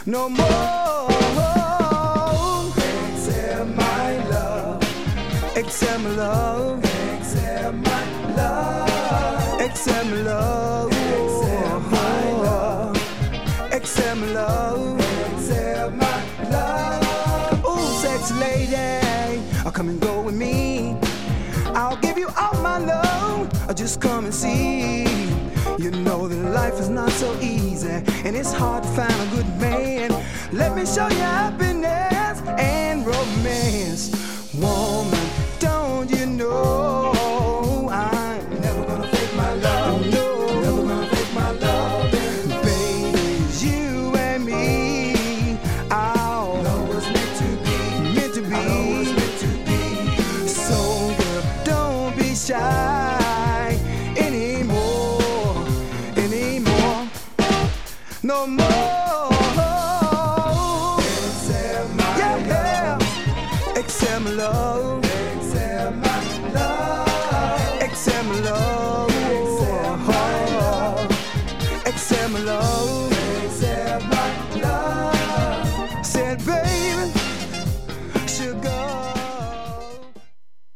no more. Accept my love, accept my love, accept my love, accept my love, accept my love, accept my love, accept my love. Ooh, sexy lady, come and go with me. I'll give you all my love, just come and see. You know that life is not so easy, and it's hard to find a good man. Let me show you happiness and romance. Woman, don't you know I'm never gonna fake my love. No, never gonna fake my love. Baby, it's you and me. Oh, know what's meant to be, meant to be. I know what's meant to be. So girl, don't be shy anymore, anymore, no more. Accept my love, accept my love, accept my love, accept my love, accept my love.